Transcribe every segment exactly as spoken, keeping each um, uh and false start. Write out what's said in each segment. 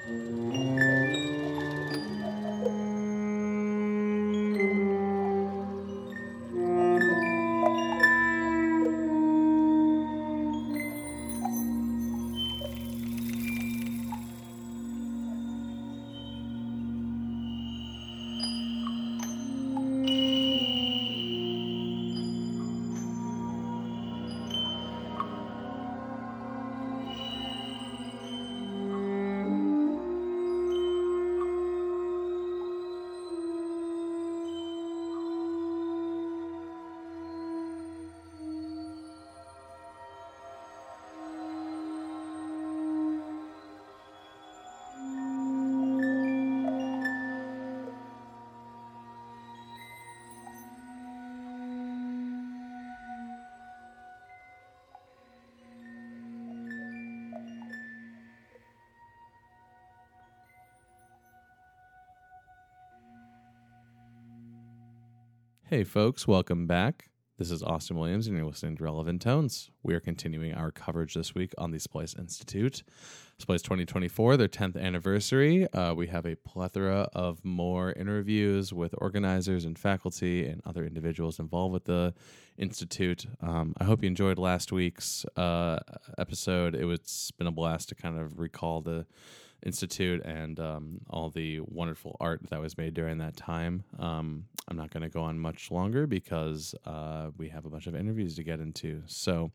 Hey folks, welcome back. This is Austin Williams and you're listening to Relevant Tones. We are continuing our coverage this week on the Splice Institute. Splice twenty twenty-four, their tenth anniversary. Uh, we have a plethora of more interviews with organizers and faculty and other individuals involved with the Institute. Um, I hope you enjoyed last week's uh, episode. It was, it's been a blast to kind of recall the Institute and um, all the wonderful art that was made during that time. Um, I'm not going to go on much longer because uh, we have a bunch of interviews to get into. So,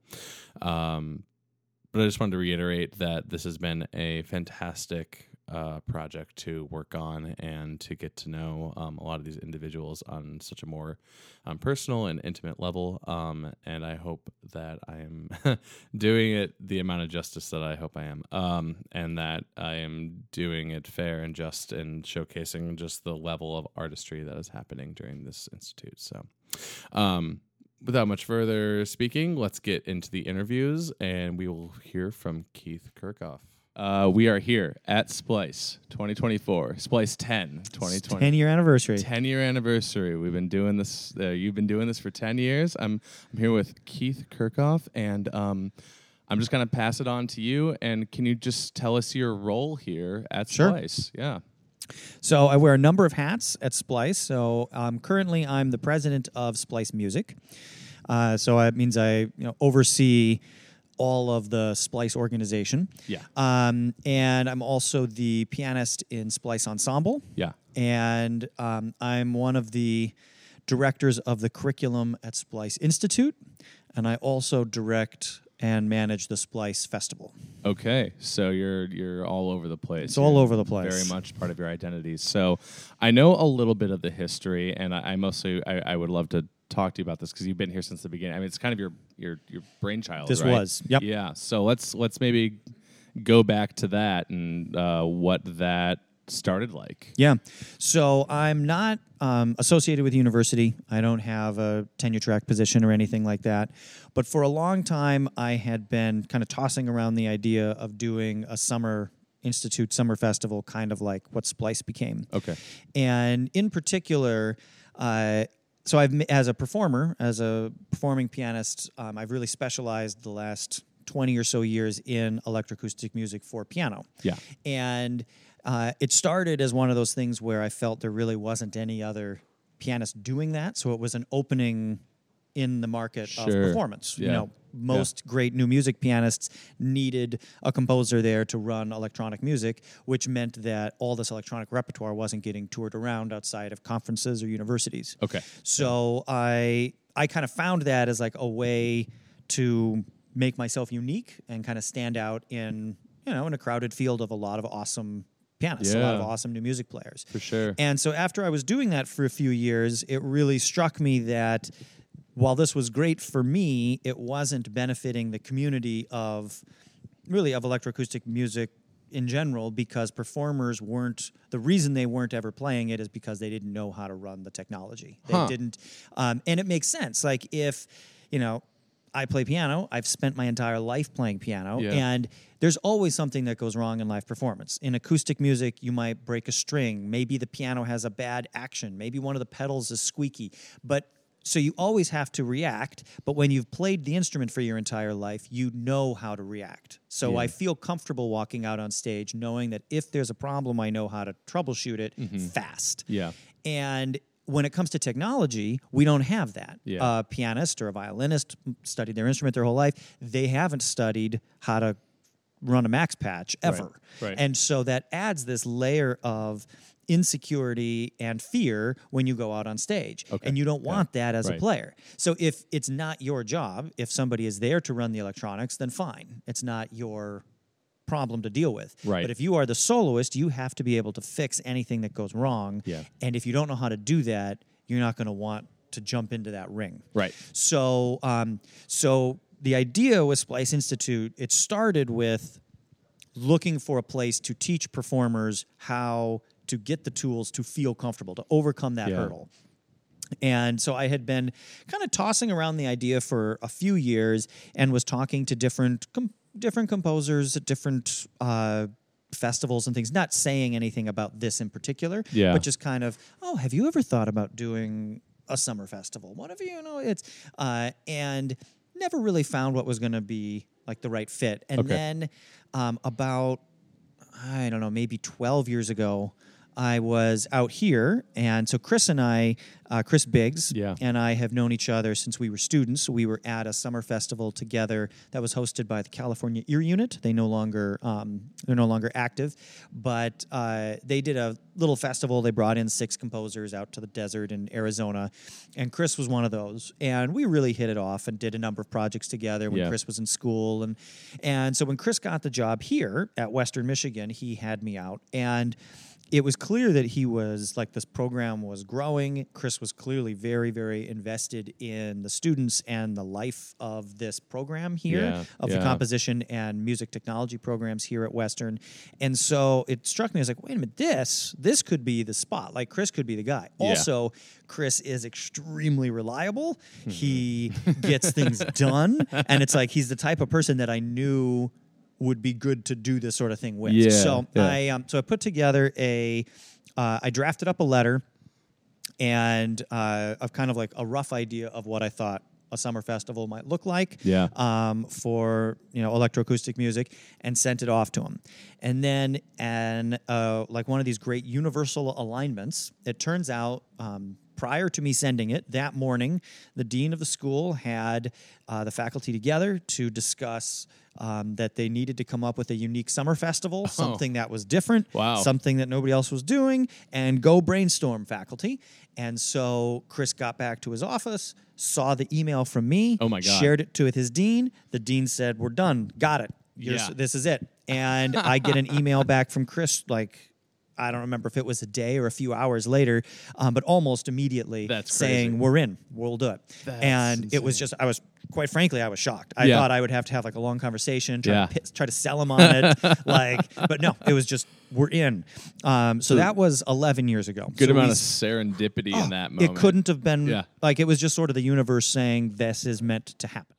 um, but I just wanted to reiterate that this has been a fantastic uh, project to work on and to get to know um, a lot of these individuals on such a more um, personal and intimate level. Um, and I hope that I am doing it the amount of justice that I hope I am, um, and that I am doing it fair and just and showcasing just the level of artistry that is happening during this institute. So, um, without much further speaking, let's get into the interviews, and we will hear from Keith Kirchhoff. Uh, we are here at Splice twenty twenty-four, Splice ten, twenty twenty. ten-year anniversary. ten-year anniversary. We've been doing this. Uh, you've been doing this for ten years. I'm I'm here with Keith Kirchhoff, and um, I'm just going to pass it on to you. And can you just tell us your role here at Splice? Sure. Yeah. So I wear a number of hats at Splice. So um, currently I'm the president of Splice Music. Uh, so it means I you know oversee all of the Splice organization. Yeah. Um, and I'm also the pianist in Splice Ensemble. Yeah. And um, I'm one of the directors of the curriculum at Splice Institute. And I also direct and manage the Splice Festival. Okay, so you're you're all over the place. It's You're all over the place. Very much part of your identity. So I know a little bit of the history, and I, I mostly I, I would love to talk to you about this because you've been here since the beginning. I mean, it's kind of your your your brainchild. This right? was, yep. Yeah. So let's let's maybe go back to that and uh, what that started like. Yeah. So I'm not um, associated with the university. I don't have a tenure track position or anything like that. But for a long time, I had been kind of tossing around the idea of doing a summer institute summer festival, kind of like what Splice became. Okay. And in particular, uh, so I've as a performer, as a performing pianist, um, I've really specialized the last twenty or so years in electroacoustic music for piano. Yeah. And uh, it started as one of those things where I felt there really wasn't any other pianist doing that, so it was an opening in the market Sure. of performance. Yeah. You know, most yeah. great new music pianists needed a composer there to run electronic music, which meant that all this electronic repertoire wasn't getting toured around outside of conferences or universities. Okay. So I I kind of found that as like a way to make myself unique and kind of stand out in, you know, in a crowded field of a lot of awesome pianists, yeah. a lot of awesome new music players. For sure. And so after I was doing that for a few years, it really struck me that while this was great for me, it wasn't benefiting the community of really of electroacoustic music in general, because performers weren't, the reason they weren't ever playing it is because they didn't know how to run the technology. They huh. didn't, um, and it makes sense. Like if, you know, I play piano, I've spent my entire life playing piano, yeah. and there's always something that goes wrong in live performance. In acoustic music, you might break a string. Maybe the piano has a bad action. Maybe one of the pedals is squeaky. But so you always have to react, but when you've played the instrument for your entire life, you know how to react. So Yeah. I feel comfortable walking out on stage knowing that if there's a problem, I know how to troubleshoot it fast. Yeah. And when it comes to technology, we don't have that. Yeah. A pianist or a violinist studied their instrument their whole life. They haven't studied how to run a max patch ever. Right, right. And so that adds this layer of insecurity and fear when you go out on stage. Okay. And you don't want that as Right. a player. So if it's not your job, if somebody is there to run the electronics, then fine. It's not your problem to deal with. Right. But if you are the soloist, you have to be able to fix anything that goes wrong. Yeah. And if you don't know how to do that, you're not going to want to jump into that ring. Right. So, um, so the idea with Splice Institute, it started with looking for a place to teach performers how to get the tools to feel comfortable, to overcome that Yeah. hurdle. And so I had been kind of tossing around the idea for a few years and was talking to different com- different composers at different uh, festivals and things, not saying anything about this in particular, Yeah. but just kind of, oh, have you ever thought about doing a summer festival? What have you, you know, it's, uh, and never really found what was going to be like the right fit. And Okay. then um, about, I don't know, maybe twelve years ago, I was out here, and so Chris and I, uh, Chris Biggs, Yeah. and I have known each other since we were students. We were at a summer festival together that was hosted by the California Ear Unit. They no longer um, they're no longer active, but uh, they did a little festival. They brought in six composers out to the desert in Arizona, and Chris was one of those. And we really hit it off and did a number of projects together when Yeah. Chris was in school, and and so when Chris got the job here at Western Michigan, he had me out and. It was clear that he was, like, this program was growing. Chris was clearly very, very invested in the students and the life of this program here, Yeah, of yeah. the composition and music technology programs here at Western. And so it struck me as like, wait a minute, this, this could be the spot. Like, Chris could be the guy. Yeah. Also, Chris is extremely reliable. He gets things done. And it's like, he's the type of person that I knew would be good to do this sort of thing with. Yeah, so yeah. I um, so I put together a, uh, I drafted up a letter, and uh, of kind of like a rough idea of what I thought a summer festival might look like. Yeah. Um, for you know electroacoustic music, and sent it off to him, and then and uh, like one of these great universal alignments, it turns out. Um, Prior to me sending it, that morning, the dean of the school had uh, the faculty together to discuss um, that they needed to come up with a unique summer festival, something that was different, Wow. something that nobody else was doing, and go brainstorm, faculty. And so Chris got back to his office, saw the email from me, Oh my God. shared it to with his dean. The dean said, "We're done, got it. You're, Yeah. This is it." And I get an email back from Chris, like, I don't remember if it was a day or a few hours later, um, but almost immediately That's saying, crazy. "We're in, we'll do it." That's and it was insane. just, I was, quite frankly, I was shocked. I Yeah. thought I would have to have like a long conversation, try, Yeah. to, pit, try to sell him on it. like, but no, it was just, we're in. Um, so that was eleven years ago. Good So amount we- of serendipity oh, in that moment. It couldn't have been, Yeah. like, it was just sort of the universe saying, this is meant to happen.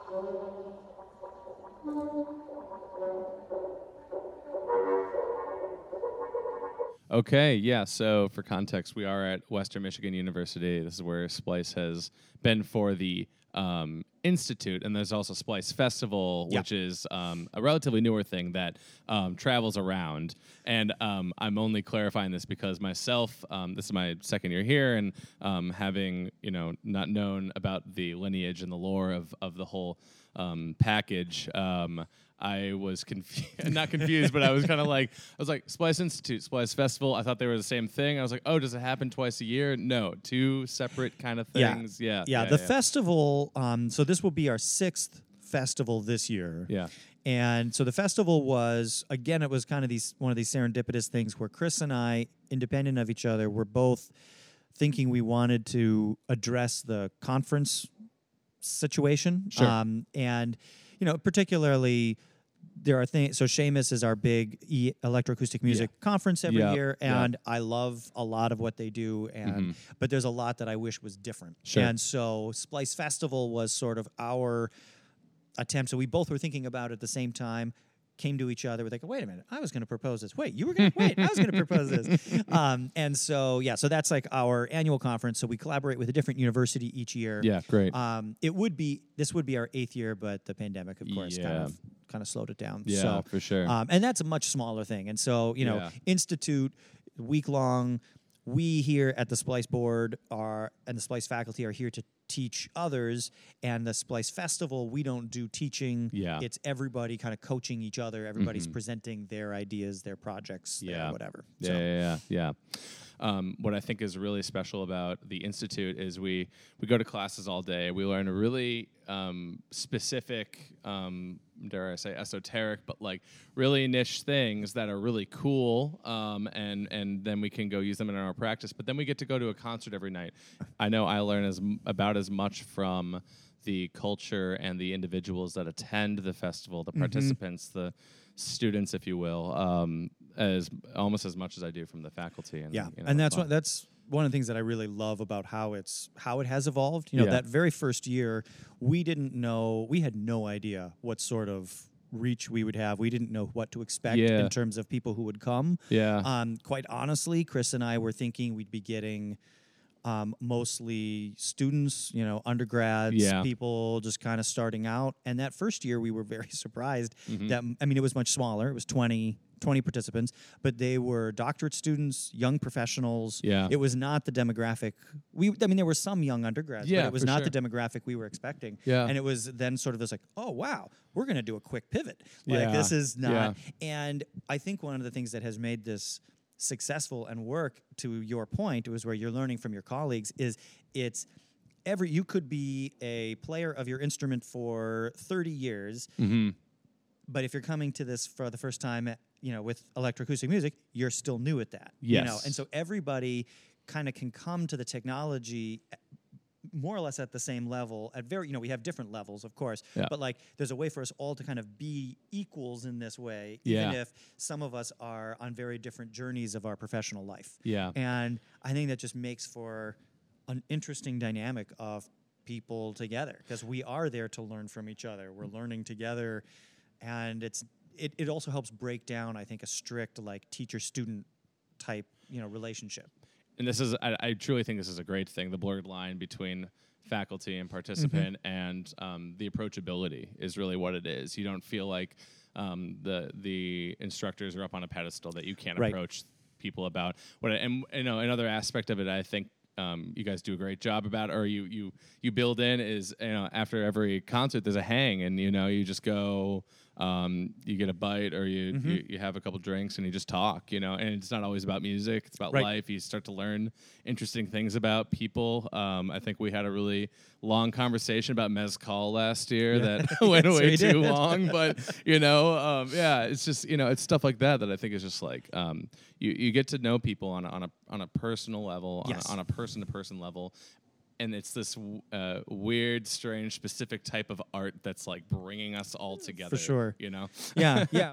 Okay, yeah. So for context, we are at Western Michigan University. This is where Splice has been for the um, Institute, and there's also Splice Festival, Yeah. which is um, a relatively newer thing that um, travels around. And um, I'm only clarifying this because myself, um, this is my second year here, and um, having you know not known about the lineage and the lore of of the whole um, package. Um, I was confused, not confused, but I was kind of like, I was like, Splice Institute, Splice Festival. I thought they were the same thing. I was like, oh, does it happen twice a year? No, two separate kind of Yeah. things. Yeah, Yeah, yeah, the yeah. festival, um, so this will be our sixth festival this year. Yeah. And so the festival was, again, it was kind of these one of these serendipitous things where Chris and I, independent of each other, were both thinking we wanted to address the conference situation. Sure. Um, and, you know, particularly there are things, so Seamus is our big e- electroacoustic music conference every Yeah, year, yeah. and I love a lot of what they do, and but there's a lot that I wish was different. Sure. And so Splice Festival was sort of our attempt. So we both were thinking about it at the same time, came to each other, we're like, wait a minute, I was going to propose this. Wait, you were going to, wait, I was going to propose this. Um, and so, yeah, so that's like our annual conference. So we collaborate with a different university each year. Yeah, great. Um, it would be, this would be our eighth year, but the pandemic, of course, kind Yeah. of kind of slowed it down. Yeah, so, for sure. Um, and that's a much smaller thing. And so, you know, Yeah. Institute, week long, we here at the Splice board are, and the Splice faculty are here to teach others. And the Splice Festival, we don't do teaching. Yeah. It's everybody kind of coaching each other. Everybody's presenting their ideas, their projects, their Yeah. whatever. Yeah, So, yeah, yeah, yeah. Um, what I think is really special about the Institute is we we go to classes all day. We learn a really um, specific, um, dare I say, esoteric, but like really niche things that are really cool. Um, and and then we can go use them in our practice. But then we get to go to a concert every night. I know I learn as m- about as much from the culture and the individuals that attend the festival, the participants, the students, if you will, um, as almost as much as I do from the faculty. And yeah, you know, and that's fun. what that's one of the things that I really love about how it's how it has evolved. You know, Yeah. that very first year, we didn't know, we had no idea what sort of reach we would have. We didn't know what to expect Yeah. in terms of people who would come. Yeah. Um, quite honestly, Chris and I were thinking we'd be getting um, mostly students, you know, undergrads, Yeah. people just kind of starting out. And that first year, we were very surprised Mm-hmm. that, I mean, it was much smaller. It was twenty, twenty participants, but they were doctorate students, young professionals. Yeah. It was not the demographic. We, I mean, there were some young undergrads, Yeah, but it was for not sure. the demographic we were expecting. Yeah. And it was then sort of this like, oh, wow, we're going to do a quick pivot. Like, Yeah. this is not. Yeah. And I think one of the things that has made this successful and work, to your point, was where you're learning from your colleagues, is it's every, you could be a player of your instrument for thirty years, Mm-hmm. but if you're coming to this for the first time, you know, with electroacoustic music, you're still new at that. You know? Yes. And so everybody kind of can come to the technology more or less at the same level at very, you know, we have different levels, of course, Yeah. but like there's a way for us all to kind of be equals in this way, Yeah. even if some of us are on very different journeys of our professional life. Yeah. And I think that just makes for an interesting dynamic of people together, because we are there to learn from each other. We're learning together, and it's it, it also helps break down, I think, a strict like teacher-student type, you know, relationship. And this is, I, I truly think this is a great thing. The blurred line between faculty and participant and um, the approachability is really what it is. You don't feel like um, the the instructors are up on a pedestal that you can't Right. approach people about. What I- and you know, another aspect of it, I think um, you guys do a great job about, or you you you build in is, you know, after every concert there's a hang, and you know you just go. Um, you get a bite, or you, Mm-hmm. you you have a couple drinks, and you just talk, you know. And it's not always about music; it's about Right. life. You start to learn interesting things about people. Um, I think we had a really long conversation about mezcal last year that went Yes, way we too did. long, but you know, um, yeah, it's just, you know, it's stuff like that that I think is just like um, you you get to know people on a, on a on a personal level, on Yes. a, on a person to person level. And it's this uh, weird, strange, specific type of art that's like bringing us all together. sure. You know? Yeah, yeah.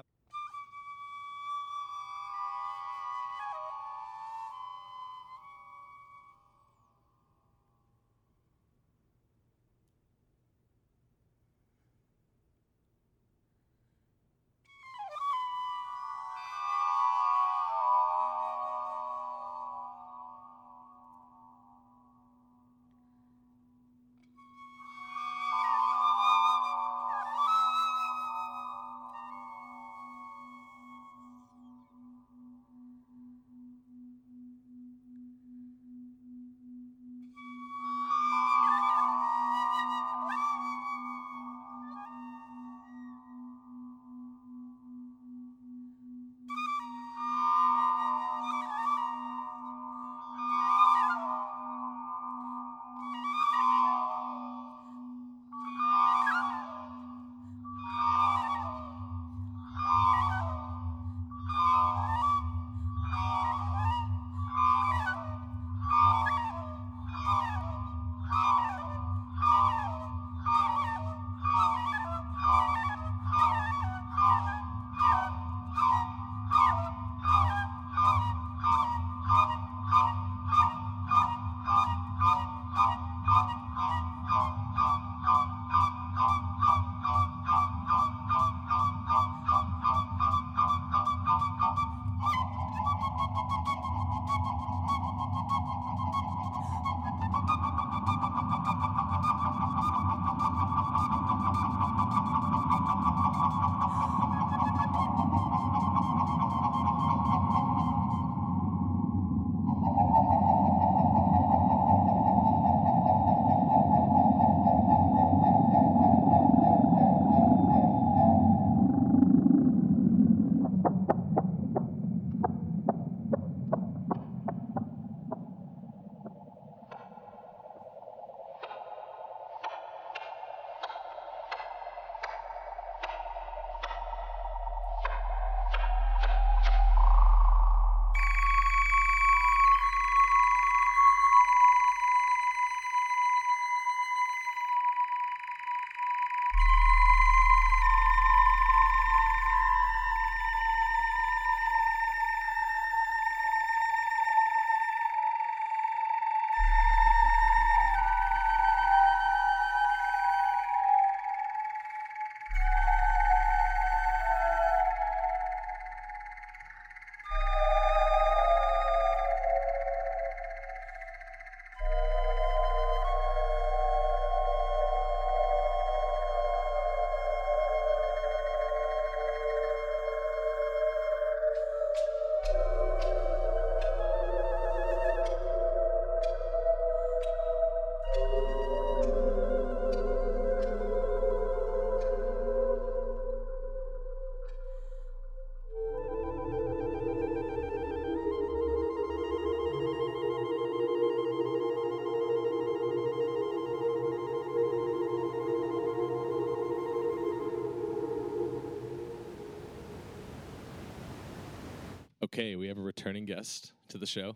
Okay, we have a returning guest to the show.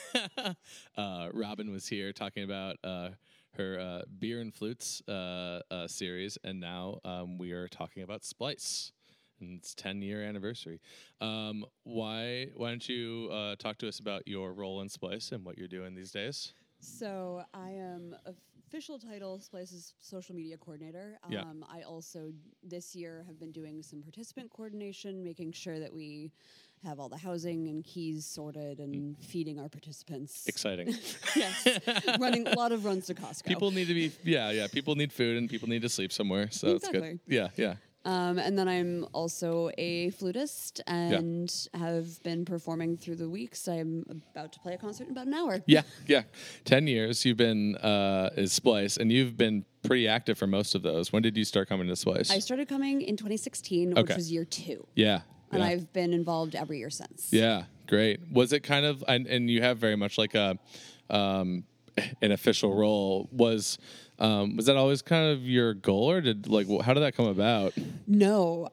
uh, Robin was here talking about uh, her uh, Beer and Flutes uh, uh, series, and now um, we are talking about Splice and its ten-year anniversary. Um, why why don't you uh, talk to us about your role in Splice and what you're doing these days? So I am official title Splice's social media coordinator. Um, Yeah. I also this year have been doing some participant coordination, making sure that we have all the housing and keys sorted and mm. feeding our participants. Exciting. Yes. Running a lot of runs to Costco. People need to be, yeah, yeah. People need food and people need to sleep somewhere. So exactly. it's good. Yeah, yeah. Um, and then I'm also a flutist and yeah. have been performing through the weeks. I'm about to play a concert in about an hour. Yeah, yeah. Ten years you've been uh, is Splice, and you've been pretty active for most of those. When did you start coming to Splice? I started coming in twenty sixteen, okay. which was year two. Yeah. And yeah. I've been involved every year since. Yeah, great. Was it kind of, and, and you have very much like a um, an official role. Was um, was that always kind of your goal, or did like how did that come about? No,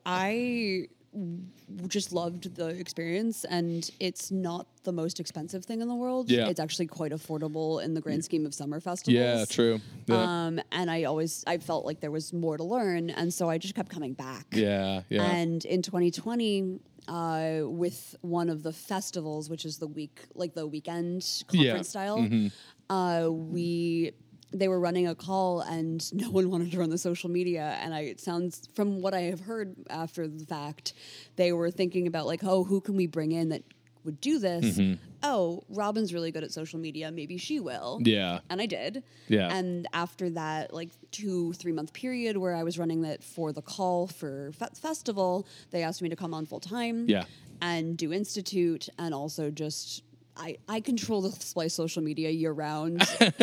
I just loved the experience, and it's not the most expensive thing in the world. Yeah. It's actually quite affordable in the grand scheme of summer festivals. Yeah, true. Yeah. Um, and I always I felt like there was more to learn, and so I just kept coming back. Yeah, yeah. And in twenty twenty, uh, with one of the festivals, which is the week like the weekend conference yeah. style, mm-hmm. uh, we. They were running a call and no one wanted to run the social media. And I, it sounds, from what I have heard after the fact, they were thinking about like, oh, who can we bring in that would do this? Mm-hmm. Oh, Robin's really good at social media. Maybe she will. Yeah. And I did. Yeah. And after that, like two, three month period where I was running that for the call for fe- festival, they asked me to come on full time. Yeah. And do Institute and also just I, I control the Splice social media year round.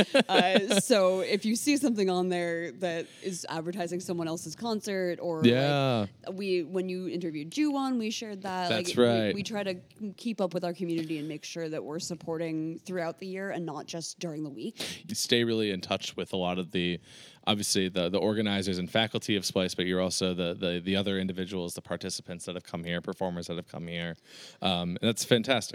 uh, so if you see something on there that is advertising someone else's concert or yeah. like we when you interviewed Juwon, we shared that. That's like, right. We, we try to keep up with our community and make sure that we're supporting throughout the year and not just during the week. You stay really in touch with a lot of the obviously the the organizers and faculty of Splice, but you're also the the, the other individuals, the participants that have come here, performers that have come here. Um, and that's fantastic.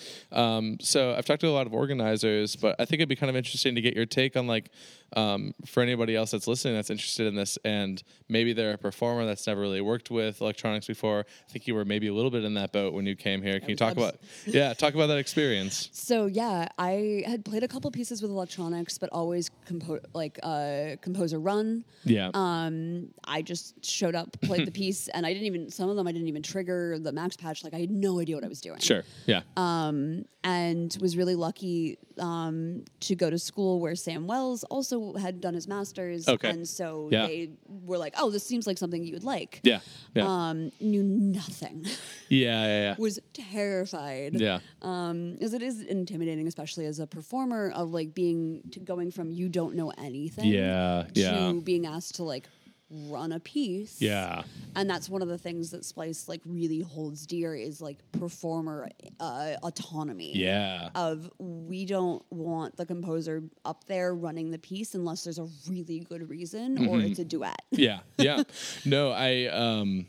Um, so I've talked to a lot of organizers, but I think it'd be kind of interesting to get your take on like, um, for anybody else that's listening that's interested in this, and maybe they're a performer that's never really worked with electronics before. I think you were maybe a little bit in that boat when you came here. Can you talk about, yeah, talk about that experience? So yeah, I had played a couple pieces with electronics, but always compo- like uh, composer run. Yeah. Um, I just showed up, played the piece, and I didn't even, some of them I didn't even trigger the max patch. Like I had no idea what I was doing. Sure. Yeah. Um, and was really lucky um, to go to school where Sam Wells also had done his master's. Okay. And so yeah. they were like, oh, this seems like something you would like. Yeah. Yeah. Um, knew nothing. Yeah, yeah, yeah. Was terrified. Yeah. Um, as it is intimidating, especially as a performer, of like being to going from you don't know anything. Yeah, to yeah. being asked to like run a piece. Yeah. And that's one of the things that Splice like really holds dear is like performer uh, autonomy. Yeah. Of we don't want the composer up there running the piece unless there's a really good reason mm-hmm. or it's a duet. Yeah. Yeah. No, I um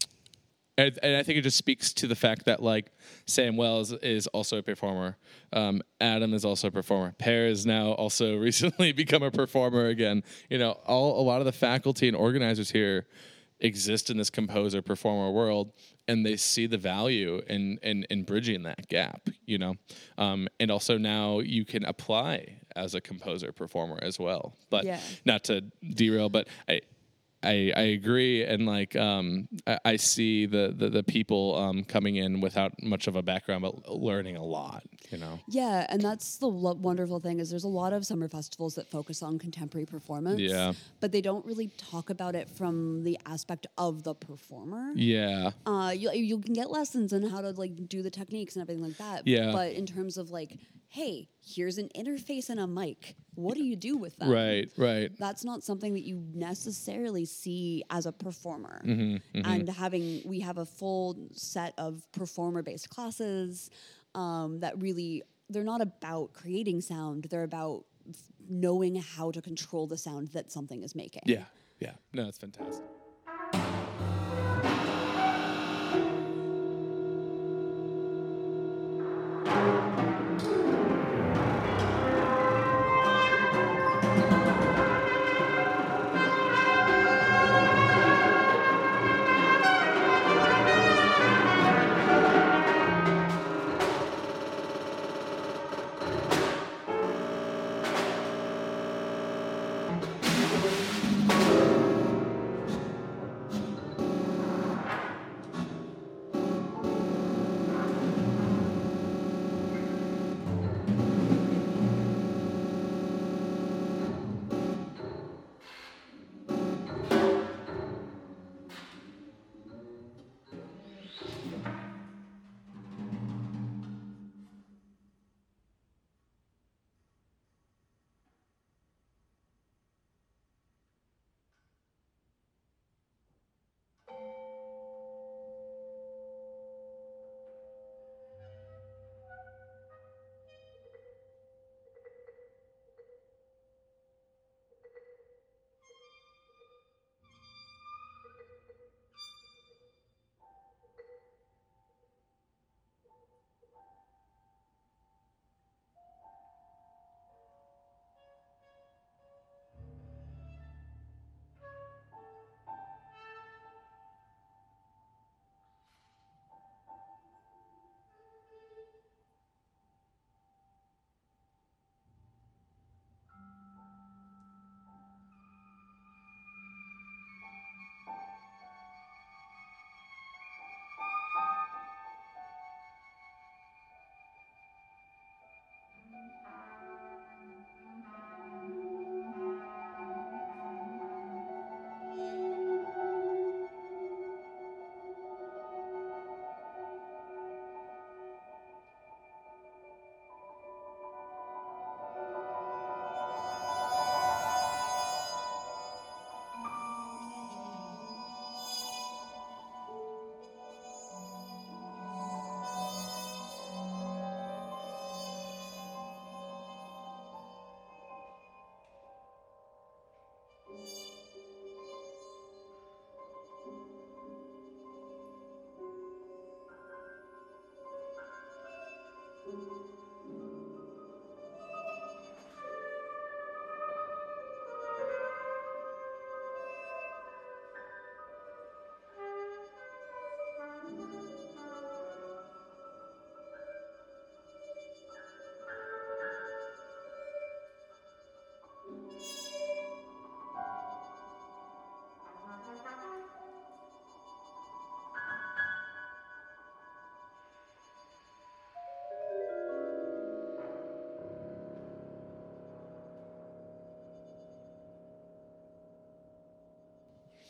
and, and I think it just speaks to the fact that like Sam Wells is also a performer. Um, Adam is also a performer. Pear has now also recently become a performer again. You know, all a lot of the faculty and organizers here exist in this composer performer world, and they see the value in in, in bridging that gap. You know, um, and also now you can apply as a composer performer as well. But yeah. not to derail, but I. I, I agree, and like um, I, I see the, the, the people um, coming in without much of a background, but learning a lot. You know. Yeah, and that's the lo- wonderful thing is there's a lot of summer festivals that focus on contemporary performance. Yeah. But they don't really talk about it from the aspect of the performer. Yeah. Uh, you you can get lessons on how to like do the techniques and everything like that. Yeah. But in terms of like, hey, here's an interface and a mic. What do you do with that? Right, right. That's not something that you necessarily see as a performer. Mm-hmm, mm-hmm. And having, we have a full set of performer-based classes um, that really, they're not about creating sound. They're about f- knowing how to control the sound that something is making. Yeah, yeah. No, it's fantastic.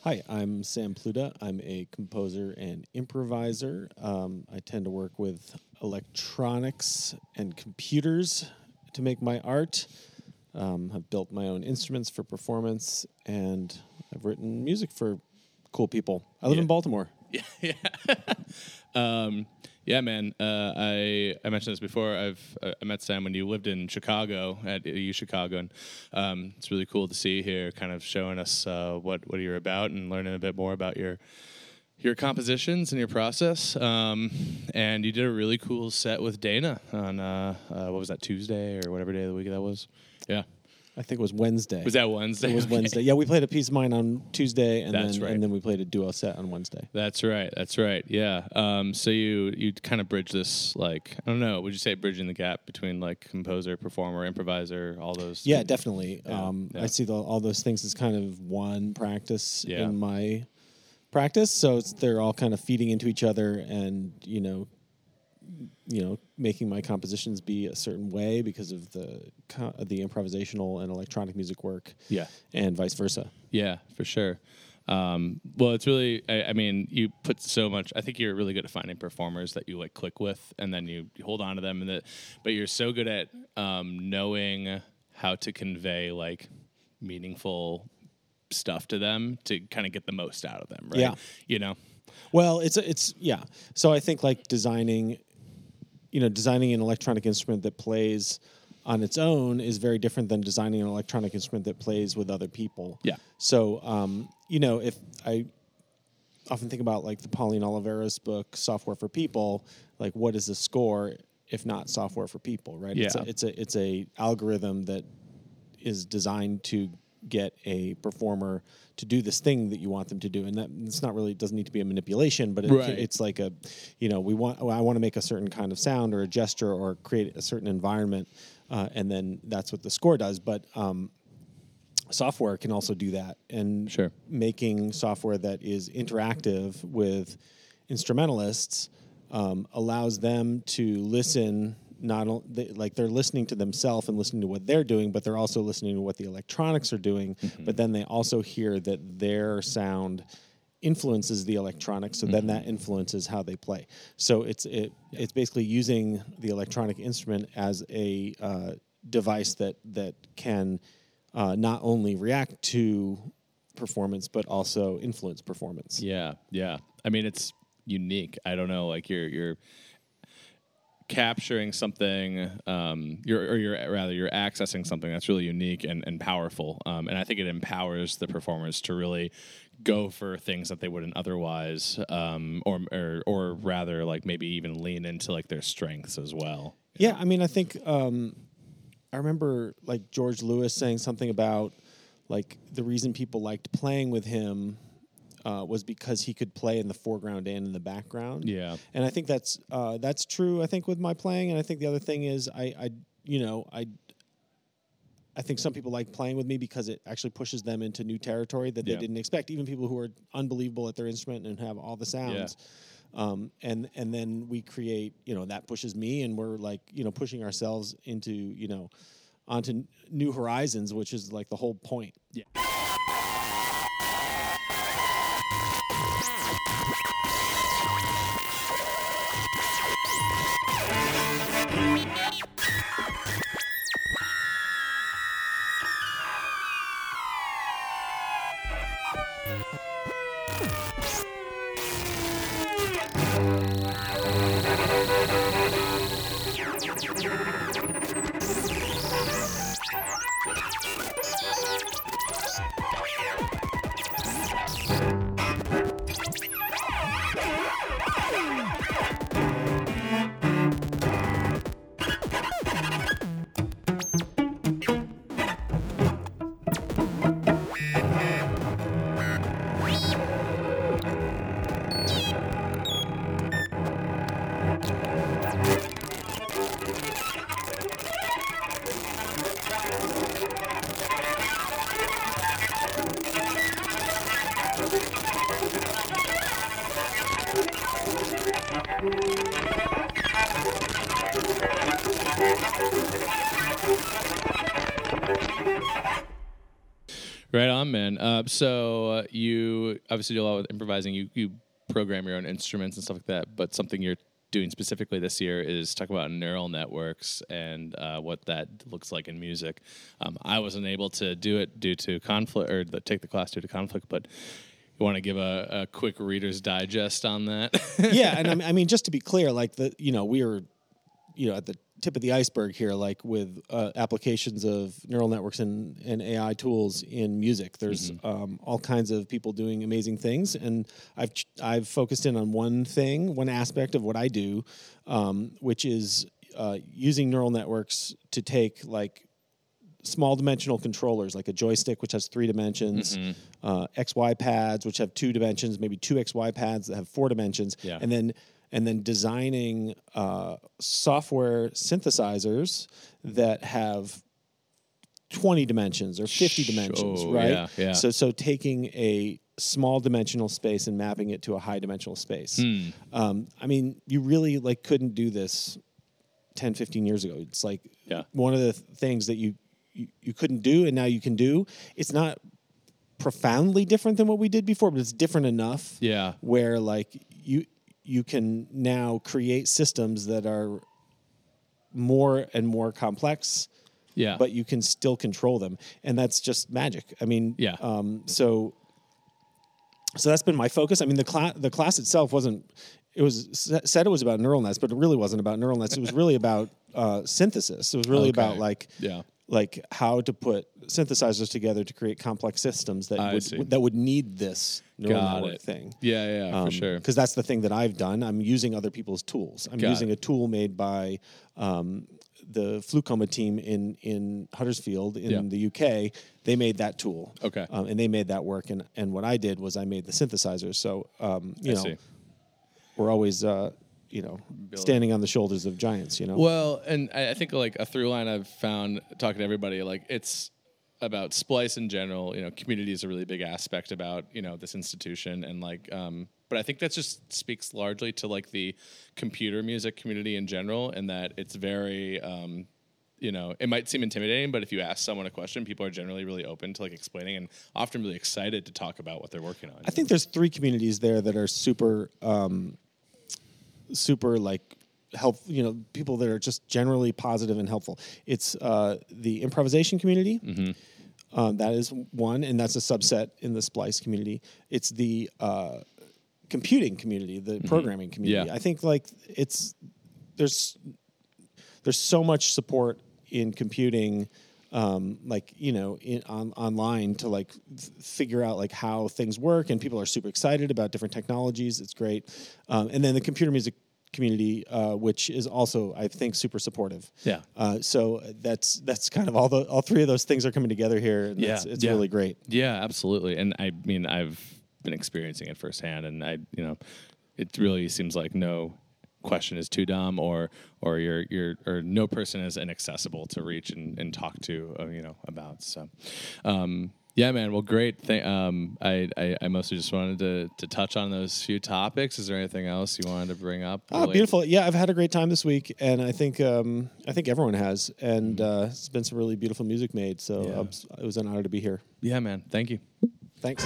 Hi, I'm Sam Pluta. I'm a composer and improviser. Um, I tend to work with electronics and computers to make my art. Um, I've built my own instruments for performance, and I've written music for cool people. I live Yeah. in Baltimore. Yeah, yeah, um, yeah, man. Uh, I I mentioned this before. I've uh, I met Sam when you lived in Chicago at U Chicago, and um, it's really cool to see you here, kind of showing us uh, what what you're about and learning a bit more about your your compositions and your process. Um, and you did a really cool set with Dana on uh, uh, what was that, Tuesday or whatever day of the week that was? Yeah. I think it was Wednesday. Was that Wednesday? It was Okay. Wednesday. Yeah, we played a piece of mine on Tuesday, and That's then right. and then we played a duo set on Wednesday. That's right. That's right. Yeah. Um, so you you kind of bridge this, like, I don't know, would you say bridging the gap between like composer, performer, improviser, all those? Yeah, definitely. Yeah, Um, yeah. I see the, all those things as kind of one practice Yeah. in my practice. So it's, they're all kind of feeding into each other, and you know, you know, making my compositions be a certain way because of the co- the improvisational and electronic music work, Yeah. and vice versa. Yeah, for sure. Um, well, it's really, I, I mean, you put so much, I think you're really good at finding performers that you like click with, and then you, you hold on to them, and that, but you're so good at um, knowing how to convey like meaningful stuff to them to kind of get the most out of them, right? Yeah. You know? Well, it's a, it's yeah. So I think like designing, you know, designing an electronic instrument that plays on its own is very different than designing an electronic instrument that plays with other people. Yeah. So, um, you know, if I often think about like the Pauline Oliveira's book, Software for People, like what is the score if not software for people, right? It's Yeah. a, it's a, it's a algorithm that is designed to get a performer to do this thing that you want them to do, and that it's not really, it doesn't need to be a manipulation, but it, Right. it's like a, you know, we want I want to make a certain kind of sound or a gesture or create a certain environment, uh, and then that's what the score does. But um, software can also do that, and Sure. making software that is interactive with instrumentalists um, allows them to listen. Not o- they, like they're listening to themselves and listening to what they're doing, but they're also listening to what the electronics are doing. Mm-hmm. But then they also hear that their sound influences the electronics, so then that influences how they play. So it's it it's basically using the electronic instrument as a uh, device that that can uh, not only react to performance but also influence performance. Yeah, yeah. I mean, it's unique. I don't know, like you're you're capturing something, um, you're or you're rather you're accessing something that's really unique and, and powerful. Um, and I think it empowers the performers to really go for things that they wouldn't otherwise, um, or, or or rather like maybe even lean into like their strengths as well. Yeah, I mean, I think um, I remember like George Lewis saying something about like the reason people liked playing with him uh, was because he could play in the foreground and in the background. Yeah. And I think that's uh, that's true. I think with my playing, and I think the other thing is I, I you know I. I think some people like playing with me because it actually pushes them into new territory that they Yeah. didn't expect. Even people who are unbelievable at their instrument and have all the sounds. Um, and and then we create, you know, that pushes me, and we're like, you know, pushing ourselves into, you know, onto n- new horizons, which is like the whole point. Yeah. Right on, man. Uh, so uh, you obviously do a lot with improvising. You you program your own instruments and stuff like that. But something you're doing specifically this year is talk about neural networks and uh, what that looks like in music. Um, I wasn't able to do it due to conflict, or the, take the class due to conflict, but you want to give a, a quick Reader's Digest on that? Yeah, and I mean, I mean, just to be clear, like the you know we were, you know, at the tip of the iceberg here, like with uh, applications of neural networks and, and A I tools in music. There's mm-hmm. um, all kinds of people doing amazing things, and I've ch- I've focused in on one thing, one aspect of what I do, um, which is uh, using neural networks to take like small dimensional controllers, like a joystick which has three dimensions, mm-hmm. uh, X Y pads which have two dimensions, maybe two X Y pads that have four dimensions, yeah. and then and then designing uh, software synthesizers that have twenty dimensions or fifty dimensions, oh, right? Yeah, yeah. So, so taking a small dimensional space and mapping it to a high dimensional space. Hmm. Um, I mean, you really like couldn't do this ten, fifteen years ago. It's like yeah. one of the th- things that you, you you couldn't do, and now you can do. It's not profoundly different than what we did before, but it's different enough. Yeah. Where like you. you can now create systems that are more and more complex, yeah. but you can still control them. And that's just magic. I mean, yeah. um, so, so that's been my focus. I mean, the class, the class itself wasn't, it was said it was about neural nets, but it really wasn't about neural nets. It was really about uh, synthesis. It was really okay. about like, yeah. like how to put synthesizers together to create complex systems that I would see. that would need this neural Got network it. thing. Yeah, yeah, um, for sure. Because that's the thing that I've done. I'm using other people's tools. I'm Got using it. a tool made by um, the Flucoma team in in Huddersfield in Yeah. the U K. They made that tool. Okay. Um, and they made that work. And and what I did was I made the synthesizers. So um, you I know, see. we're always. Uh, you know, standing on the shoulders of giants, you know? Well, and I I think like a through line I've found talking to everybody, like it's about Splice in general, you know, community is a really big aspect about, you know, this institution and like, um, but I think that just speaks largely to like the computer music community in general, and that it's very, um, you know, it might seem intimidating, but if you ask someone a question, people are generally really open to like explaining and often really excited to talk about what they're working on. I think there's three communities there that are super, um, super like help, you know, people that are just generally positive and helpful. It's uh, the improvisation community. Mm-hmm. Um, that is one, and that's a subset in the Splice community. It's the uh, computing community, the mm-hmm. programming community. Yeah. I think like it's there's there's so much support in computing, um, like you know, in, on online to like f- figure out like how things work, and people are super excited about different technologies. It's great, um, and then the computer music community, uh, which is also, I think, super supportive. Yeah. Uh, so that's that's kind of all the all three of those things are coming together here, and Yeah. it's, it's Yeah. really great. Yeah, absolutely. And I mean, I've been experiencing it firsthand, and I, you know, it really seems like no question is too dumb, or or you're you're or no person is inaccessible to reach and, and talk to, uh, you know, about. So, um, yeah, man. Well, great. Th- um, I, I I mostly just wanted to to touch on those few topics. Is there anything else you wanted to bring up? Oh, really? beautiful! Yeah, I've had a great time this week, and I think um, I think everyone has, and uh, it's been some really beautiful music made. So Yeah. um, it was an honor to be here. Yeah, man. Thank you. Thanks.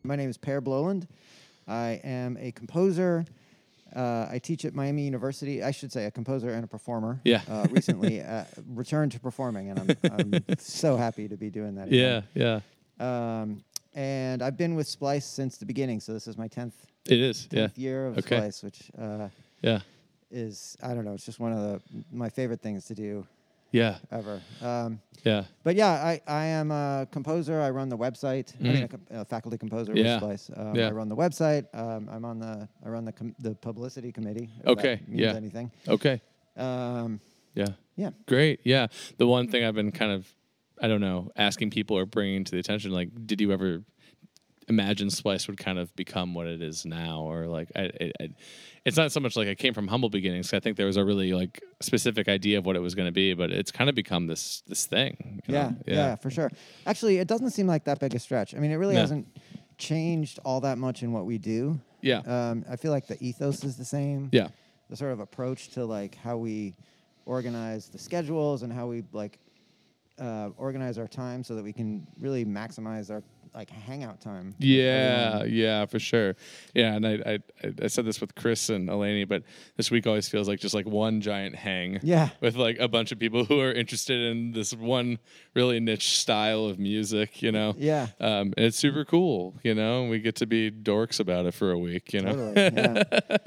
My name is Per Bloland. I am a composer. Uh, I teach at Miami University. I should say a composer and a performer. Yeah. Uh, recently uh, returned to performing, and I'm, I'm so happy to be doing that Yeah, again. yeah. Um, and I've been with Splice since the beginning, so this is my tenth, It is. Yeah. tenth year of Okay. Splice, which uh, Yeah. is, I don't know, it's just one of the my favorite things to do Yeah. ever. Um, Yeah. But yeah, I, I am a composer. I run the website. I mean, a, com- a faculty composer Yeah. with Splice. Um, Yeah. I run the website. Um, I'm on the I run the com- the publicity committee. If Okay, that means yeah. anything. Okay. Um, Yeah. yeah. Great. Yeah. The one thing I've been kind of, I don't know, asking people or bringing to the attention, like, did you ever imagine Splice would kind of become what it is now? Or like, I, I, I it's not so much like I came from humble beginnings. I think there was a really like specific idea of what it was going to be, but it's kind of become this this thing. you Yeah, know? yeah, for sure. Actually, it doesn't seem like that big a stretch. I mean, it really No. hasn't changed all that much in what we do. Yeah. Um, I feel like the ethos is the same. Yeah. The sort of approach to like how we organize the schedules and how we like uh, organize our time so that we can really maximize our like hangout time. with Yeah, everyone. yeah, for sure. Yeah, and I, I I said this with Chris and Eleni, but this week always feels like just like one giant hang. Yeah. With like a bunch of people who are interested in this one really niche style of music, you know. Yeah. Um, and it's super cool, you know. We get to be dorks about it for a week, you know. Totally. Yeah.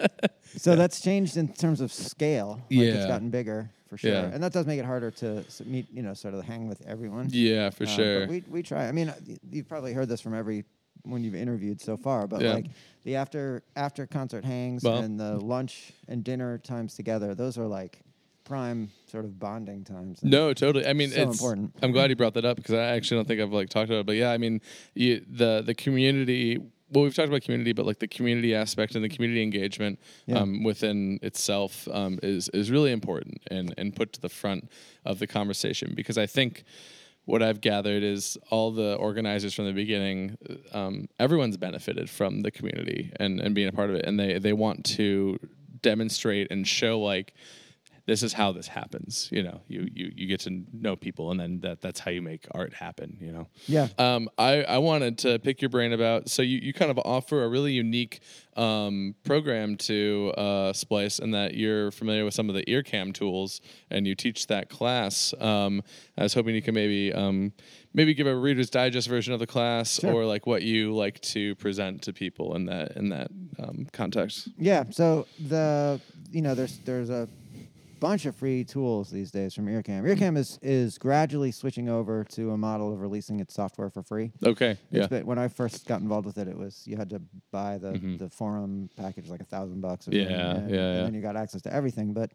So that's changed in terms of scale. Like Yeah. It's gotten bigger for sure. Yeah. And that does make it harder to s- meet, you know, sort of hang with everyone. Yeah, for Uh, sure. But we we try. I mean, uh, y- you've probably heard this from every one you've interviewed so far, but Yeah. like the after after concert hangs Well- and the lunch and dinner times together, those are like prime sort of bonding times. And No, totally. I mean, So it's important. I'm glad you brought that up because I actually don't think I've like talked about it. But yeah, I mean, you, the the community. Well, we've talked about community, but like the community aspect and the community engagement Yeah. um, within itself um, is is really important and and put to the front of the conversation because I think what I've gathered is all the organizers from the beginning, um, everyone's benefited from the community and and being a part of it, and they they want to demonstrate and show like. This is how this happens, you know. You, you you get to know people, and then that that's how you make art happen, you know. Yeah. Um, I I wanted to pick your brain about. So you, you kind of offer a really unique um, program to uh, Splice, in that you're familiar with some of the earcam tools, and you teach that class. Um, I was hoping you could maybe um, maybe give a Reader's Digest version of the class, Sure. or like what you like to present to people in that in that um, context. Yeah. So the you know there's there's a bunch of free tools these days from Earcam. Earcam is is gradually switching over to a model of releasing its software for free. Okay. Yeah. It's been, when I first got involved with it, it was you had to buy the, Mhm. the forum package like a thousand bucks. Or Yeah, something, and, yeah, yeah. And then you got access to everything. But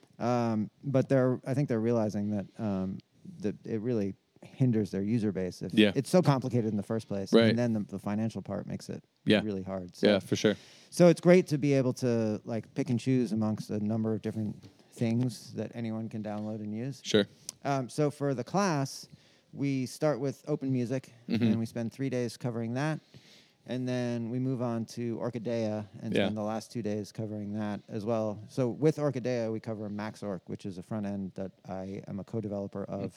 um, but they're I think they're realizing that um, that it really hinders their user base. If Yeah. it's so complicated in the first place, Right. and then the, the financial part makes it Yeah. really hard. So, Yeah, for sure. so it's great to be able to like pick and choose amongst a number of different things that anyone can download and use. Sure. Um, so for the class, we start with open music, Mhm. and we spend three days covering that. And then we move on to Orchidea and Yeah. spend the last two days covering that as well. So with Orchidea, we cover MaxOrc, which is a front end that I am a co-developer of.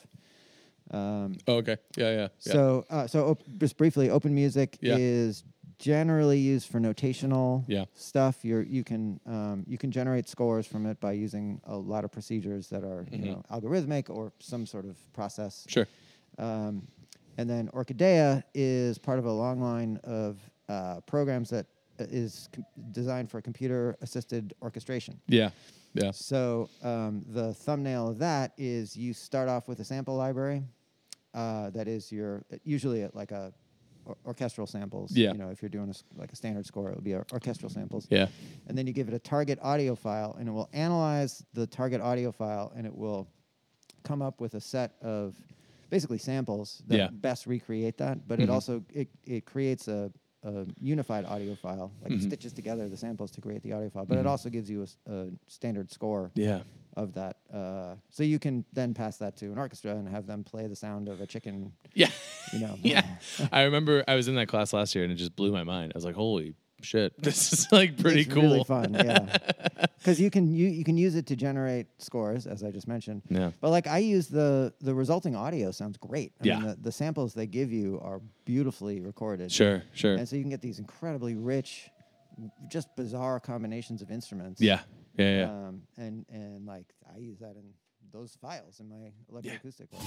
Um, Oh, okay. Yeah, yeah. yeah. so, uh, so op- just briefly, open music Yeah. is generally used for notational Yeah. stuff. You're, you can um, you can generate scores from it by using a lot of procedures that are Mhm. you know algorithmic or some sort of process. Sure. Um, and then Orchidea is part of a long line of uh, programs that uh, is com- designed for computer-assisted orchestration. Yeah. Yeah. So um, the thumbnail of that is you start off with a sample library uh, that is your usually at like a or- orchestral samples. Yeah. You know, if you're doing a s like a standard score, it would be or- orchestral samples. Yeah. And then you give it a target audio file, and it will analyze the target audio file, and it will come up with a set of basically samples that Yeah. best recreate that. But Mhm. it also it, it creates a, a unified audio file, like Mhm. it stitches together the samples to create the audio file. But Mhm. it also gives you a, s- a standard score Yeah. of that, uh, so you can then pass that to an orchestra and have them play the sound of a chicken. Yeah. You know. Yeah. I remember I was in that class last year and it just blew my mind. I was like, holy shit, this is like pretty it's cool. Really fun, yeah. Because you can you, you can use it to generate scores, as I just mentioned. Yeah. But like I use the the resulting audio sounds great. I Yeah. mean, the, the samples they give you are beautifully recorded. Sure, sure. And so you can get these incredibly rich, just bizarre combinations of instruments. Yeah, yeah, yeah. Um, and and like I use that in those files in my electroacoustic. work.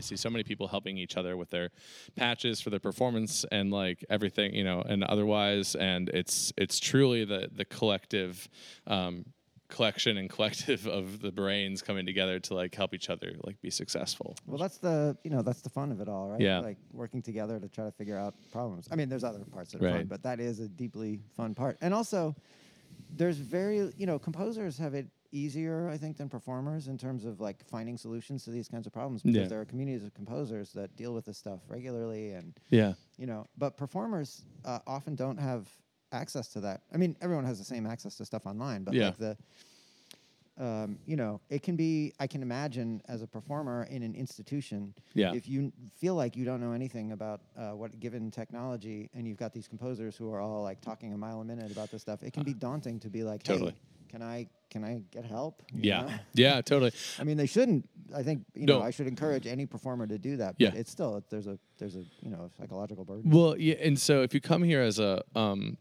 see so many people helping each other with their patches for their performance and like everything, you know, and otherwise. And it's it's truly the the collective um, collection and collective of the brains coming together to like help each other like be successful. Well, that's the you know that's the fun of it all, right? Yeah. Like working together to try to figure out problems. I mean, there's other parts that are fun, Right. but that is a deeply fun part. And also, there's very you know composers have it easier, I think, than performers in terms of like finding solutions to these kinds of problems because Yeah. there are communities of composers that deal with this stuff regularly, and Yeah. you know, but performers uh, often don't have access to that. I mean, everyone has the same access to stuff online, but Yeah. like the um, you know, it can be, I can imagine as a performer in an institution, Yeah. if you n- feel like you don't know anything about uh, what given technology and you've got these composers who are all like talking a mile a minute about this stuff, it can be daunting to be like, Totally. hey, can I, can I get help? You Yeah. know? Yeah, totally. I mean, they shouldn't. I think you No. know I should encourage any performer to do that. But Yeah. it's still there's a there's a you know psychological burden. Well, yeah, and so if you come here as a, um,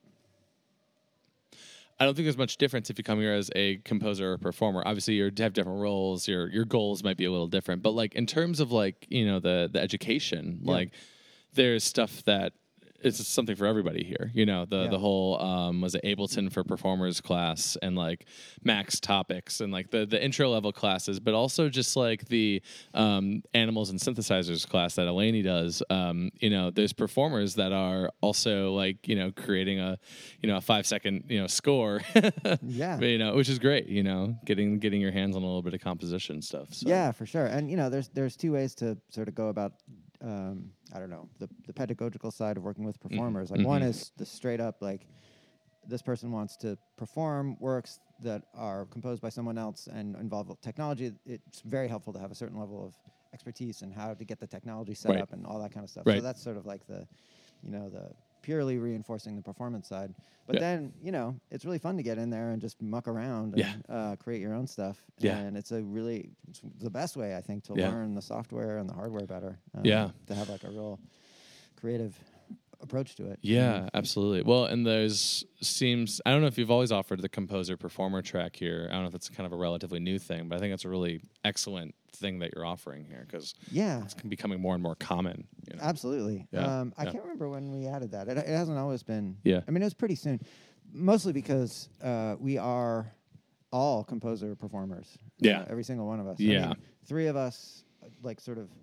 I don't think there's much difference if you come here as a composer or a performer. Obviously, you have different roles. Your your goals might be a little different, but like in terms of like you know the the education, Yeah. like there's stuff that it's something for everybody here. You know the Yeah. the whole um, was it Ableton for performers class and like Max Topics and like the the intro level classes, but also just like the um, animals and synthesizers class that Eleni does. Um, you know, there's performers that are also like you know creating a you know a five second you know score. Yeah. you know, which is great. You know, getting getting your hands on a little bit of composition stuff. So. Yeah, for sure. And you know, there's there's two ways to sort of go about. Um, I don't know the the pedagogical side of working with performers. Like one Mhm. is the straight up like this person wants to perform works that are composed by someone else and involve technology. It's very helpful to have a certain level of expertise in how to get the technology set Right. up and all that kind of stuff. Right. So that's sort of like the, you know, the purely reinforcing the performance side. But Yeah. then, you know, it's really fun to get in there and just muck around and Yeah. uh, create your own stuff. Yeah. And it's a really, it's the best way, I think, to Yeah. learn the software and the hardware better. um, Yeah. To have like a real creative approach to it. Yeah, absolutely. Well, and there's seems I don't know if you've always offered the composer performer track here. I don't know if it's kind of a relatively new thing, but I think it's a really excellent thing that you're offering here because Yeah. it's becoming more and more common. You know? Absolutely. Yeah, Um, I yeah. can't remember when we added that. It, it hasn't always been. Yeah. I mean, it was pretty soon, mostly because uh, we are all composer performers. Yeah. Uh, every single one of us. I Yeah. mean, three of us, uh, like sort of,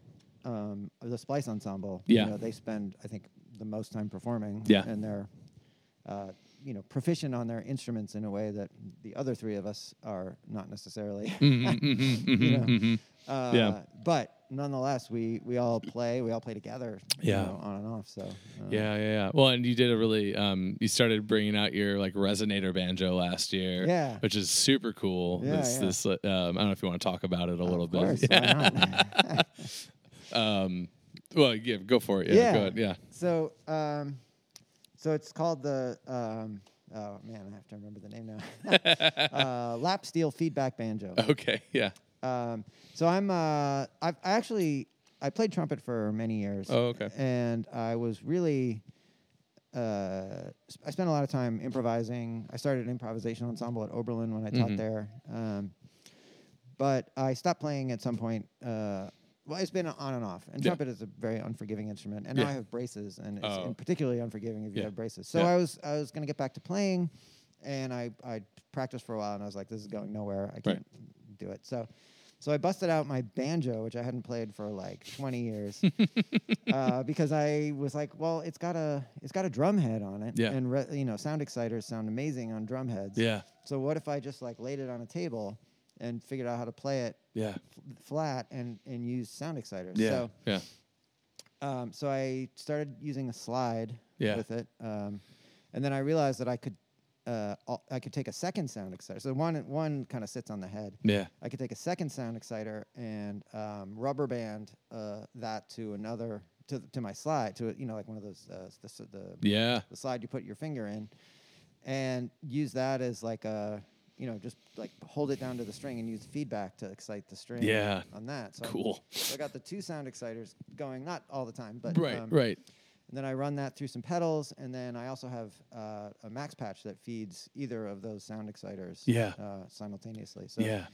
um, the Splice Ensemble. Yeah. You know, they spend, I think, the most time performing. Yeah. And they're, uh, you know, proficient on their instruments in a way that the other three of us are not necessarily. Mhm, mhm, mhm, You know. mhm. Uh, Yeah. But nonetheless, we we all play. We all play together. you Yeah. know, on and off. So. Uh, Yeah, yeah, yeah. Well, and you did a really, um, you started bringing out your like resonator banjo last year, Yeah. which is super cool. Yeah, this, yeah. this, uh, um, I don't know if you want to talk about it a little Of bit. course, why not? um, well, yeah, go for it. Yeah, Yeah. go ahead. Yeah. So, um, so it's called the. Um, oh man, I have to remember the name now. uh, Lap Steel Feedback Banjo. Okay. Yeah. Um, so I'm. Uh, I've I actually I played trumpet for many years. Oh, okay. And I was really. Uh, sp- I spent a lot of time improvising. I started an improvisation ensemble at Oberlin when I taught Mhm. there. Um, but I stopped playing at some point. Uh, well, it's been on and off. And Yeah. trumpet is a very unforgiving instrument. And now Yeah. I have braces, and it's Oh. and particularly unforgiving if you Yeah. have braces. So Yeah. I was I was going to get back to playing, and I I practiced for a while, and I was like, this is going nowhere. I can't do it. So. So I busted out my banjo, which I hadn't played for like twenty years, uh, because I was like, well, it's got a it's got a drum head on it, Yeah. and re- you know, sound exciters sound amazing on drum heads. Yeah. So what if I just like laid it on a table and figured out how to play it Yeah. f- flat and and use sound exciters? Yeah. So yeah. um, so I started using a slide Yeah. with it, um, and then I realized that I could. Uh, al- I could take a second sound exciter. So one one kind of sits on the head. Yeah. I could take a second sound exciter and um, rubber band uh, that to another to to my slide to you know like one of those uh, the, s- the Yeah. the slide you put your finger in, and use that as like a you know just like hold it down to the string and use feedback to excite the string. Yeah. On that. So Cool. So I got the two sound exciters going, not all the time, but Right. um, Right. and then I run that through some pedals, and then I also have uh, a max patch that feeds either of those sound exciters Yeah. uh, simultaneously. So Yeah.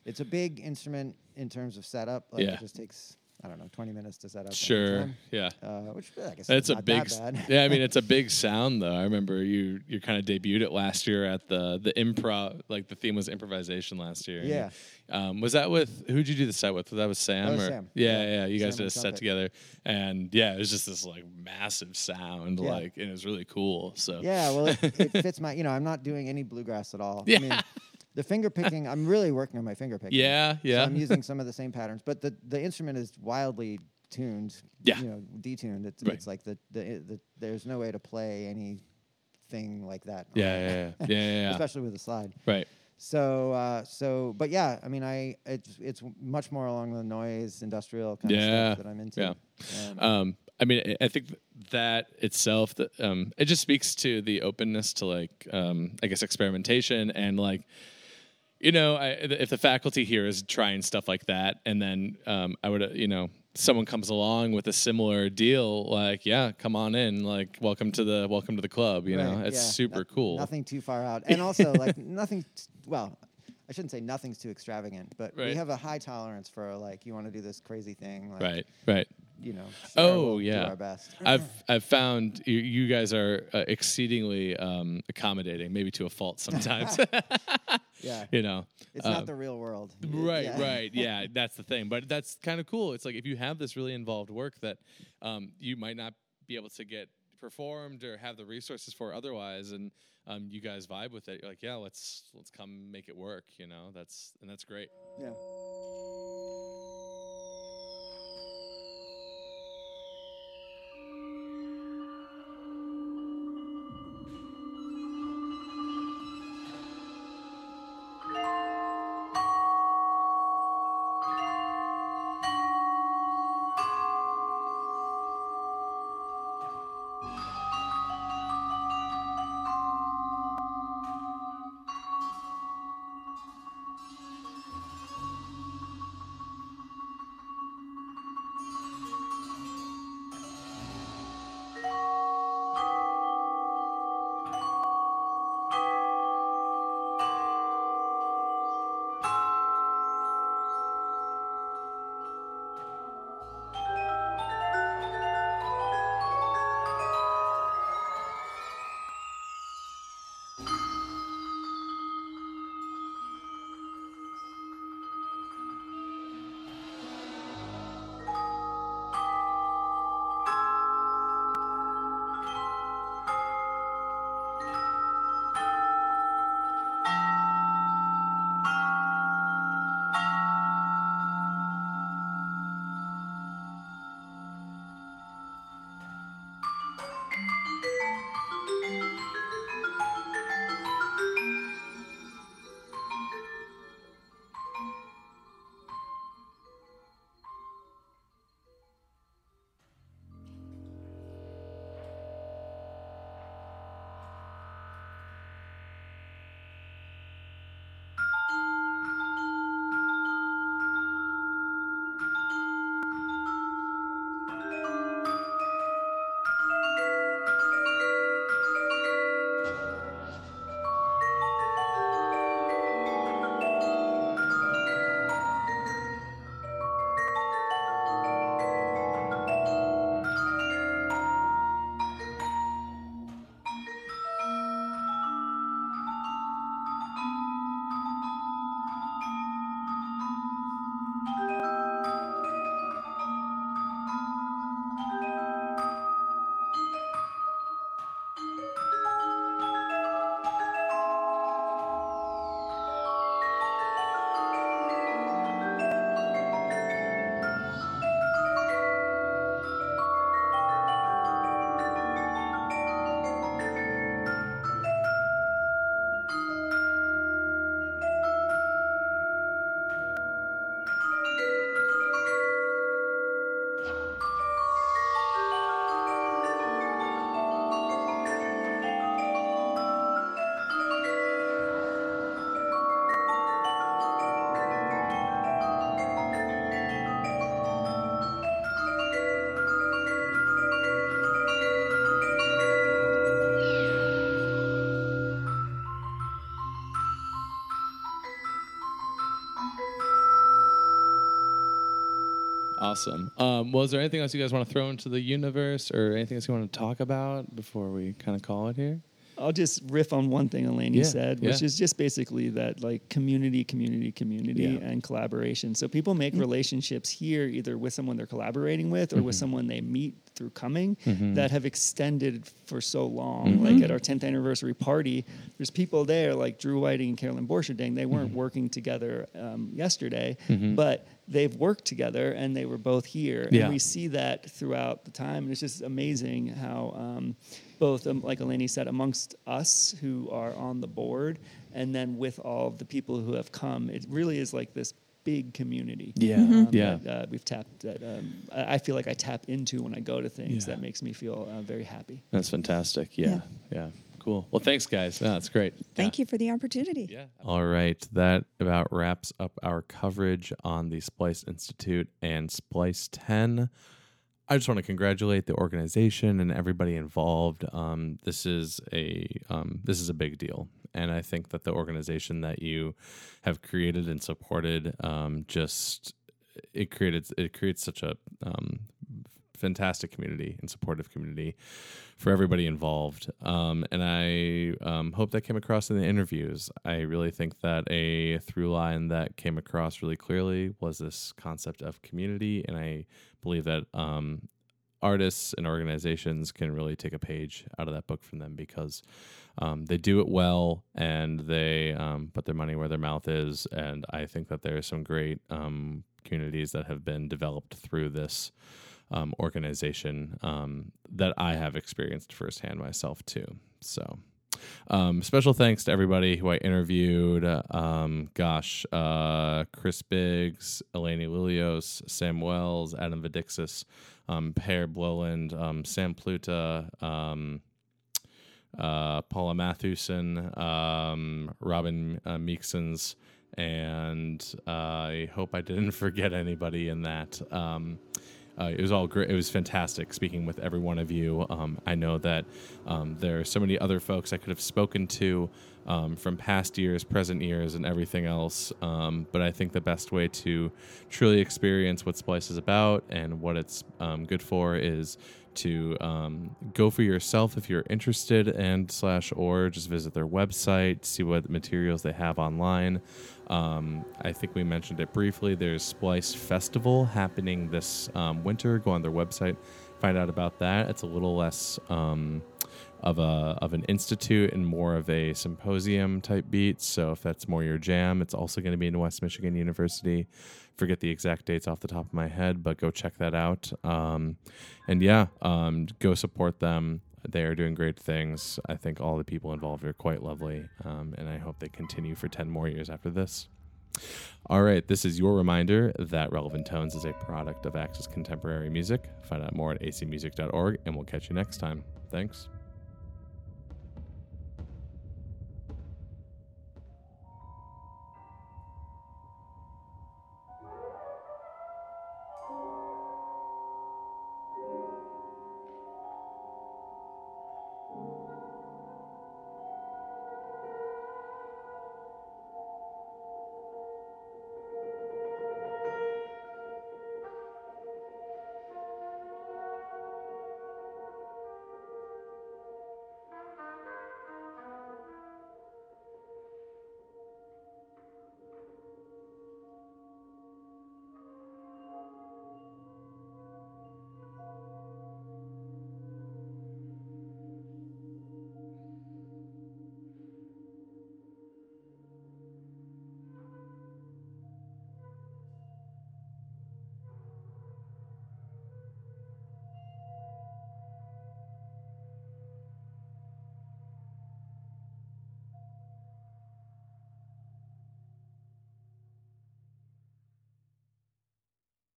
it's a big instrument in terms of setup. Like Yeah. it just takes I don't know twenty minutes to set up. Sure. anytime. Yeah. Uh, which I guess It's is a not big, that bad. yeah. I mean, it's a big sound though. I remember you you kind of debuted it last year at the the improv. Like the theme was improvisation last year. Yeah. Um, was that with who'd you do the set with? Was that with Sam? That was or? Sam. Yeah, Yeah. yeah. You guys Sam did a on set trumpet. together, and yeah, it was just this like massive sound, Yeah. like, and it was really cool. So Yeah, well, it, it fits my. You know, I'm not doing any bluegrass at all. Yeah. I mean, the finger picking. I'm really working on my finger picking. Yeah, yeah. So I'm using some of the same patterns, but the the instrument is wildly tuned. Yeah. You know, detuned. It's, Right. it's like the, the the there's no way to play anything like that. on yeah, it. yeah, yeah, yeah, yeah, yeah. Especially with the slide. Right. So, uh, so, but yeah, I mean, I it's it's much more along the noise industrial kind Yeah, of stuff that I'm into. yeah. Um, Um, I mean, I- I think th- that itself, that um, it just speaks to the openness to like, um, I guess, experimentation and like, you know, I, if the faculty here is trying stuff like that, and then um, I would, uh, you know, someone comes along with a similar deal, like, yeah, come on in, like, welcome to the welcome to the club. You know, Right, it's yeah. super No- cool. Nothing too far out, and also like nothing. T- well, I shouldn't say nothing's too extravagant, but Right. we have a high tolerance for like you want to do this crazy thing, like, Right. Right. You know. Sure, Oh, we'll yeah. Do our best. I've I've found you, you guys are uh, exceedingly um, accommodating, maybe to a fault sometimes. Yeah. You know, It's um, not the real world. Right, Yeah. right, yeah, that's the thing. But that's kind of cool. It's like if you have this really involved work that um, you might not be able to get performed or have the resources for otherwise, and um, you guys vibe with it. You're like, yeah, let's let's come make it work. You know, that's and that's great. Yeah. Awesome. Um, well, is there anything else you guys want to throw into the universe or anything else you want to talk about before we kind of call it here? I'll just riff on one thing Eleni Yeah, said, which yeah. is just basically that like community, community, community, Yeah. and collaboration. So people make relationships here either with someone they're collaborating with or with someone they meet through coming that have extended for so long. Like at our tenth anniversary party, there's people there like Drew Whiting and Carolyn Borcherding. They weren't working together um, yesterday, but they've worked together and they were both here. Yeah. And we see that throughout the time. And it's just amazing how um, both, um, like Eleni said, amongst us who are on the board and then with all of the people who have come, it really is like this big community. Yeah. um, Yeah. That, uh, we've tapped that um, I I feel like I tap into when I go to things. Yeah. That makes me feel uh, very happy. That's fantastic. Yeah. Yeah. Cool. Well, thanks, guys. Yeah, that's great. Thank you for the opportunity. Yeah. All right. That about wraps up our coverage on the Splice Institute and Splice ten. I just want to congratulate the organization and everybody involved. Um, this is a um, this is a big deal, and I think that the organization that you have created and supported um, just it created it creates such a um, fantastic community and supportive community for everybody involved. Um, and I um, hope that came across in the interviews. I really think that a through line that came across really clearly was this concept of community. And I believe that um, artists and organizations can really take a page out of that book from them because um, they do it well and they um, put their money where their mouth is. And I think that there are some great um, communities that have been developed through this Um, organization um, that I have experienced firsthand myself too. So um, special thanks to everybody who I interviewed. Um, gosh, uh, Chris Biggs, Eleni Lilios, Sam Wells, Adam Vidixis, um, Per Bloland, um, Sam Pluta, um, uh, Paula Matthewson, um, Robin uh, Meeksons, and uh, I hope I didn't forget anybody in that. Um, Uh, it was all great. It was fantastic speaking with every one of you. Um, I know that um, there are so many other folks I could have spoken to um, from past years, present years, and everything else. Um, but I think the best way to truly experience what Splice is about and what it's um, good for is to um, go for yourself if you're interested, and slash or just visit their website, see what materials they have online. Um, I think we mentioned it briefly. There's Splice Festival happening this um, winter. Go on their website, find out about that. It's a little less um, of a of an institute and more of a symposium type beat. So if that's more your jam, it's also going to be in West Michigan University. Forget the exact dates off the top of my head, but go check that out. Um, and yeah, um, go support them. They are doing great things. I think all the people involved are quite lovely, um, and I hope they continue for ten more years after this. All right, this is your reminder that Relevant Tones is a product of Access Contemporary Music. Find out more at a c music dot org, and we'll catch you next time. Thanks.